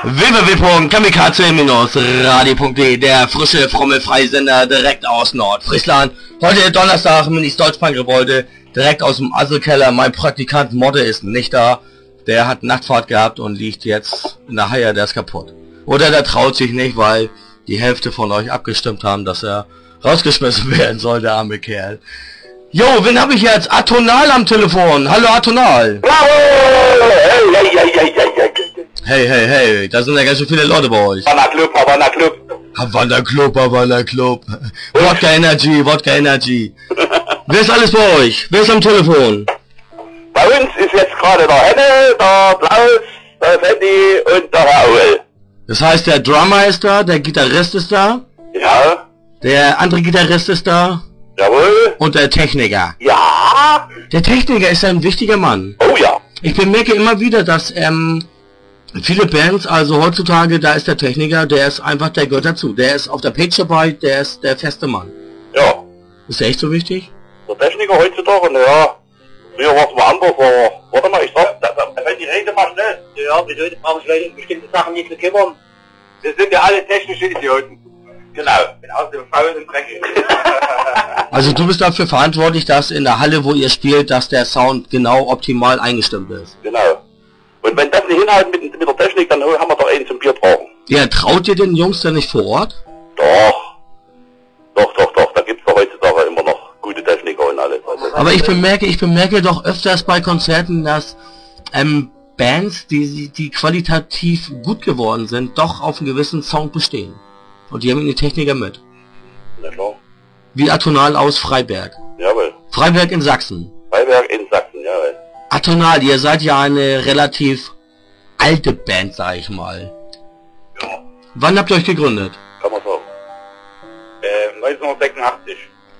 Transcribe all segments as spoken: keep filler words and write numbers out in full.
w w w punkt kamikaze radio punkt de, der frische, fromme Freisender direkt aus Nordfriesland. Heute Donnerstag, Minis Deutschpunk-Gebäude, direkt aus dem Asselkeller. Mein Praktikant Modde ist nicht da. Der hat Nachtfahrt gehabt und liegt jetzt in der Haie, der ist kaputt. Oder der traut sich nicht, weil die Hälfte von euch abgestimmt haben, dass er rausgeschmissen werden soll, der arme Kerl. Jo, wen habe ich jetzt? Atonal am Telefon. Hallo Atonal. Hey, hey, hey, da sind ja ganz schön viele Leute bei euch. Havana Club, Havana Club. Havana Club, Havana Club. Wodka Energy, Wodka Energy. Wer ist alles bei euch? Wer ist am Telefon? Bei uns ist jetzt gerade der Henne, der Klaus, der Sandy und der Raoul. Das heißt, der Drummer ist da, der Gitarrist ist da. Ja. Der andere Gitarrist ist da. Jawohl. Und der Techniker. Ja. Der Techniker ist ein wichtiger Mann. Oh ja. Ich bemerke immer wieder, dass ähm, viele Bands, also heutzutage, da ist der Techniker, der ist einfach, der gehört dazu. Der ist auf der Page dabei, der ist der feste Mann. Ja. Ist der echt so wichtig? Der Techniker heutzutage, naja, früher war es mal anders, aber warte mal, ich sag, da, da, wenn die Rede mal schnell. Ja, die Leute brauchen sich um bestimmte Sachen nicht zu kümmern. Wir sind ja alle technische Idioten. Genau, bin aus dem Faul und dreckig. Also du bist dafür verantwortlich, dass in der Halle, wo ihr spielt, dass der Sound genau optimal eingestimmt ist. Genau. Und wenn das nicht hinhalten mit, mit der Technik, dann haben wir doch einen zum Bier brauchen. Ja, traut ihr den Jungs denn nicht vor Ort? Doch. Doch, doch, doch. Da gibt's doch heutzutage immer noch gute Techniker und alles. Also aber ich bemerke, ich bemerke doch öfters bei Konzerten, dass ähm, Bands, die, die qualitativ gut geworden sind, doch auf einen gewissen Sound bestehen. Und die haben die Techniker mit. Na klar. Wie Atonal aus Freiberg. Jawohl. Freiberg in Sachsen. Freiberg in Sachsen, jawohl. Atonal, ihr seid ja eine relativ alte Band, sag ich mal. Ja. Wann habt ihr euch gegründet? Kann man sagen. Äh, neunzehnhundertsechsundachtzig.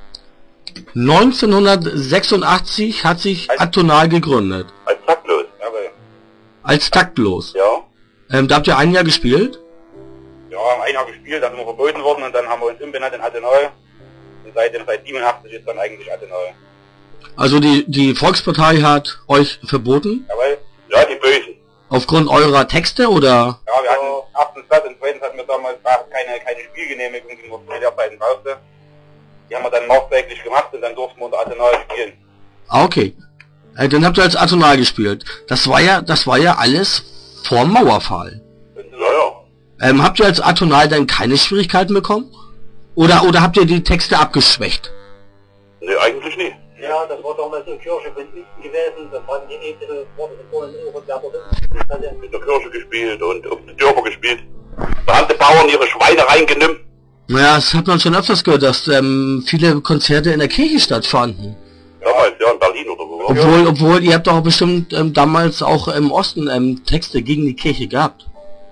neunzehnhundertsechsundachtzig hat sich als, Atonal gegründet. Als taktlos, jawohl. Als taktlos? Ja. Ähm, da habt ihr ein Jahr gespielt? Ja, haben ein Jahr gespielt, dann sind wir verboten worden und dann haben wir uns umbenannt in Atonal. Und seitdem, seit siebenundachtzig ist dann eigentlich Atonal. Also die, die Volkspartei hat euch verboten? Jawohl. Ja, die Bösen. Aufgrund eurer Texte oder? Ja, wir hatten erstens das und zweitens hatten wir damals keine, keine Spielgenehmigung, die wir zu der Zeit brauchte. Die haben wir dann nachträglich gemacht und dann durften wir unter Atonal spielen. Ah, okay. Äh, dann habt ihr als Atonal gespielt. Das war ja, das war ja alles vor dem Mauerfall. Ja, ja. Ähm, habt ihr als Atonal dann keine Schwierigkeiten bekommen? Oder, oder habt ihr die Texte abgeschwächt? Nee, eigentlich nicht. Ja, das war damals in Kirche von Üsten gewesen, da fanden die Äbte, wurde so vorhin Ohren, da wurde in der Kirche gespielt und auf den Dörfer gespielt. Da haben die Bauern ihre Schweine reingenommen. Naja, das hat man schon öfters gehört, dass ähm, viele Konzerte in der Kirche stattfanden. Damals, ja, in Berlin oder so. Obwohl, obwohl, ihr habt doch bestimmt ähm, damals auch im Osten ähm, Texte gegen die Kirche gehabt.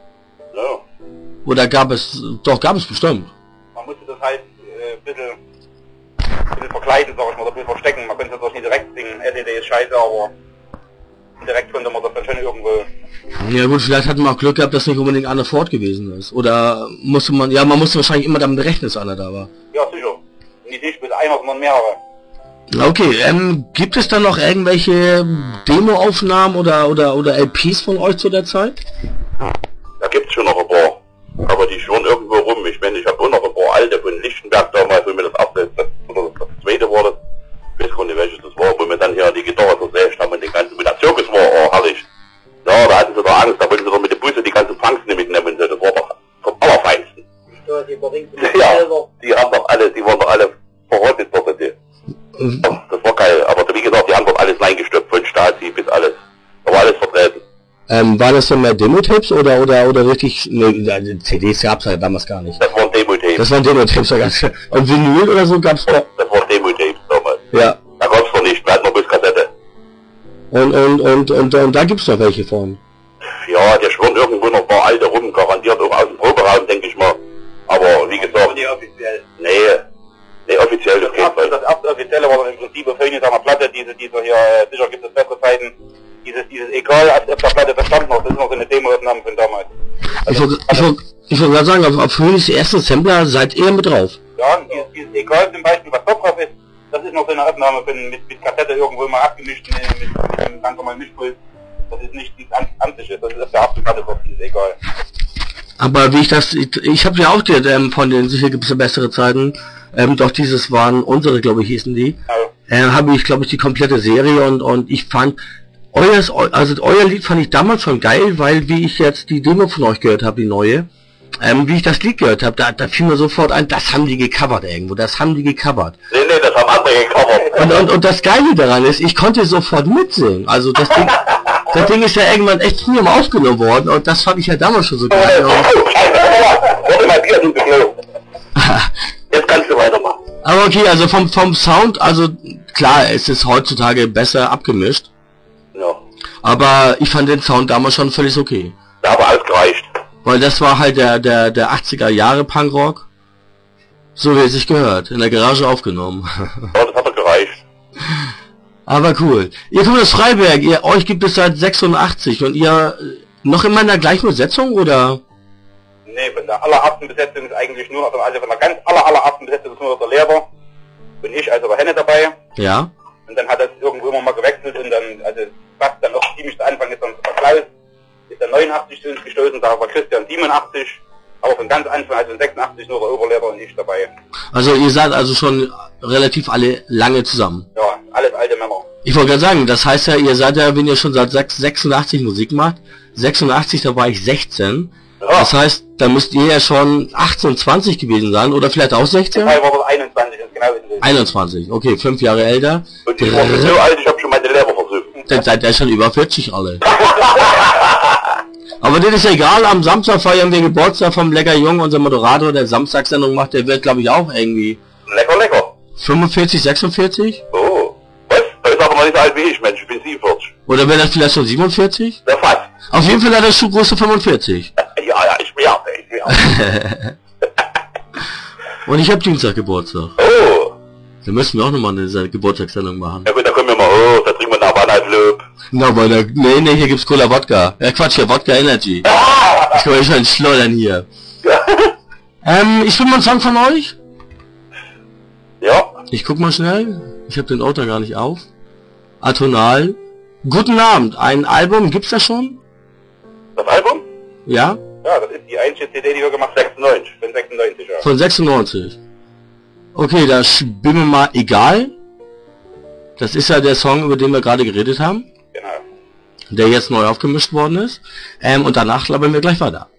Ja. Oder gab es, doch gab es bestimmt. Man musste das halt äh, ein bisschen, ein bisschen verkleiden, sag ich mal, oder ein bisschen verstecken. Man könnte das nicht direkt singen. L E D ist scheiße, aber direkt konnte man das dann schon irgendwo. Ja gut, vielleicht hatten wir auch Glück gehabt, dass nicht unbedingt einer fort gewesen ist. Oder musste man, ja, man musste wahrscheinlich immer damit rechnen, dass einer da war. Ja, sicher. Nicht ich, bis einer, sondern mehrere. Okay, ähm, gibt es dann noch irgendwelche Demoaufnahmen oder, oder, oder L Ps von euch zu der Zeit? Da gibt's schon noch ein paar. Aber die schwirren irgendwo rum. Ich meine, ich habe auch noch ein paar alte von Lichtenberg damals, wo mir das erste, das, oder das zweite war das. Ich weiß gar nicht, welches das war, wo wir dann hier die Gitarre zersägt haben und den ganzen, mit der Zirkus war, oh, herrlich. Ja, da hatten sie doch Angst, da wollten sie doch mit dem Busse die ganzen Punks nicht mitnehmen und so, das war doch vom Allerfeinsten. Ja, die haben doch alle, die waren doch alle verrottet dort. Mhm. Das war geil, aber wie gesagt, die haben dort alles reingestopft, von Stasi bis alles. Da war alles vertreten. Ähm, war das denn mehr Demo-Tapes oder, oder, oder richtig, ne, C Ds gab's ja damals gar nicht. Das waren Demo-Tapes. Das waren Demo-Tapes, ja ganz. Und Vinyl oder so gab's das, das waren Demo-Tapes damals. Ja. Da gab's noch nicht, wir hatten noch bloß Kassette. Und, und, und, und, und da gibt's noch welche von. Ja, der schwirren irgendwo noch ein paar alte rum, garantiert auch aus dem Proberaum, denke ich mal. Aber wie gesagt, nee, offiziell. Nee, nee, offiziell, das, das geht nicht. Das erste offizielle war dann im Prinzip auf einer Platte, diese, diese hier, äh, sicher gibt es bessere Zeiten, dieses, dieses Egal, als auf der Platte verstanden noch, das ist noch so eine Demo-Aufnahme von damals. Also, ich wollte ich wollt, ich wollt gerade sagen, auf, auf Höhnes ersten Sampler seid ihr mit drauf. Ja, und dieses, dieses Egal zum Beispiel, was dort drauf ist, das ist noch so eine Aufnahme von, mit, mit Kassette irgendwo mal abgemischt, mit, mit, mit einem ganz normalen Mischpult. Das ist nicht die Amtliche, das ist der Hauptkategorie, ist egal. Aber wie ich das, ich, ich habe ja auch gehört, ähm, von den, sicher gibt es ja bessere Zeiten, ähm, doch dieses waren unsere, glaube ich, hießen die, ja. äh, habe ich, glaube ich, die komplette Serie und, und ich fand, euers, also euer Lied fand ich damals schon geil, weil wie ich jetzt die Demo von euch gehört habe, die neue, ähm, wie ich das Lied gehört habe, da, da fiel mir sofort ein, das haben die gecovert irgendwo, das haben die gecovert. Nee, nee, das haben andere gecovert. Und, und, und das Geile daran ist, ich konnte sofort mitsingen, also das Ding, das Ding ist ja irgendwann echt früh mal aufgenommen worden und das fand ich ja damals schon so geil. Warte mal, Bier sind geflogen. Jetzt kannst du weitermachen. Aber okay, also vom, vom Sound, also klar, es ist heutzutage besser abgemischt. Ja. Aber ich fand den Sound damals schon völlig okay. Da aber alles gereicht. Weil das war halt der, der, der achtziger Jahre Punkrock. So wie es sich gehört. In der Garage aufgenommen. Aber das hat doch gereicht. Aber cool. Ihr kommt aus Freiberg, ihr, euch gibt es seit sechsundachtzig und ihr noch immer in der gleichen Besetzung oder? Nee, von der allerersten Besetzung ist eigentlich nur, also von der ganz aller allerersten Besetzung ist nur der Lehrer und ich, also der Henne dabei. Ja. Und dann hat das irgendwo immer mal gewechselt und dann, also fast dann auch ziemlich zu Anfang ist dann der Klaus, ist dann neunundachtzig zu uns gestoßen, da war Christian siebenundachtzig, aber von ganz Anfang, also in sechsundachtzig nur der Oberlehrer und ich dabei. Also ihr seid also schon relativ alle lange zusammen? Ja, alles alte Männer. Ich wollte gerade sagen, das heißt ja, ihr seid ja, wenn ihr schon seit sechsundachtzig Musik macht, sechsundachtzig, da war ich sechzehn. Ja. Das heißt, da müsst ihr ja schon achtzehn, zwanzig gewesen sein, oder vielleicht auch sechzehn? Nein, war das einundzwanzig, genau in einundzwanzig, okay, fünf Jahre älter. Und ich war so alt, ich habe schon meine Lehrer versucht. Dann seid ihr schon über vierzig alle. Aber das ist egal, am Samstag feiern wir Geburtstag vom Lecker Jung, unser Moderator, der Samstagssendung macht, der wird glaube ich auch irgendwie... Lecker, lecker. fünfundvierzig, sechsundvierzig? Oh, was? Das ist aber noch nicht so alt wie ich, Mensch, ich bin siebenundvierzig. Oder wäre das vielleicht schon siebenundvierzig? Ja, fast. Auf jeden Fall hat er Schuhgröße fünfundvierzig. Ja, ja, ich bin ja, ich bin ja. Und ich habe Dienstag Geburtstag. Oh. Da müssen wir auch nochmal eine Geburtstagssendung machen. Ja gut, da kommen wir mal hoch, da trinken wir eine Bananenlob. Na, weil da, nee, nee, hier gibt's Cola Wodka. Ja, Quatsch, hier, Wodka Energy. Ich kann mich schon schleudern hier. ähm, ich will mal einen Song von euch. Ja. Ich guck mal schnell. Ich habe den Order gar nicht auf. Atonal. Guten Abend. Ein Album, gibt's das schon? Das Album? Ja? Ja, das ist die einzige C D, die wir gemacht haben, sechsundneunzig. Von sechsundneunzig, ja. Von sechsundneunzig. Okay, da spielen wir mal Egal. Das ist ja der Song, über den wir gerade geredet haben. Genau. Der jetzt neu aufgemischt worden ist. Ähm, und danach labern wir gleich weiter.